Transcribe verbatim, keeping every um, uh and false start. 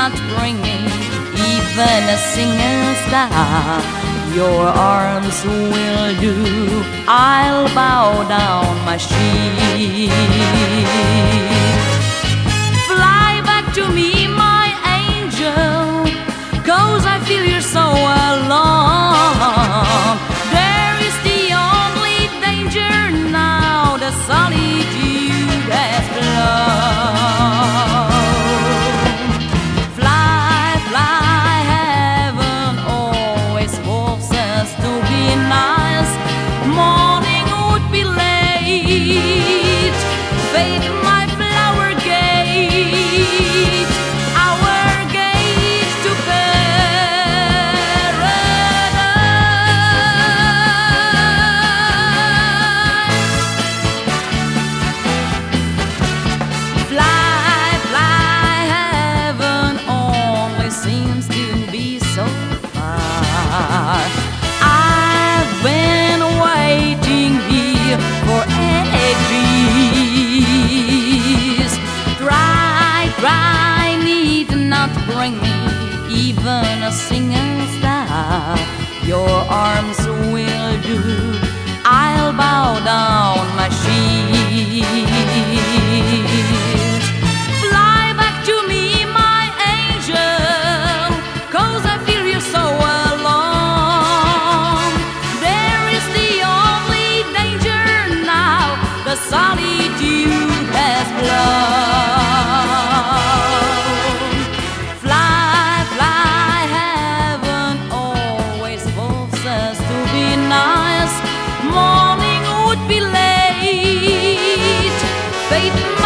not bring me even a single star. Your arms will do, I'll bow down my sheep. Fly back to me, my angel, 'cause I feel you're so alone. There is the only danger now, the solitude has blown. Fly, fly, heaven always wants us to be nice. Morning would be late, fate my flower gate, our gate to paradise. Fly, fly, heaven always seems to be so far. I've been waiting here for ages. Try, try, need not bring me even a single star. Your arms will do, I'll bow down my shield. Fly back to me, my angel, 'cause I feel you're so alone. There is the only danger now, the solitude has blown. Fly, fly, heaven always wants us to be nice. Morning would be late, fate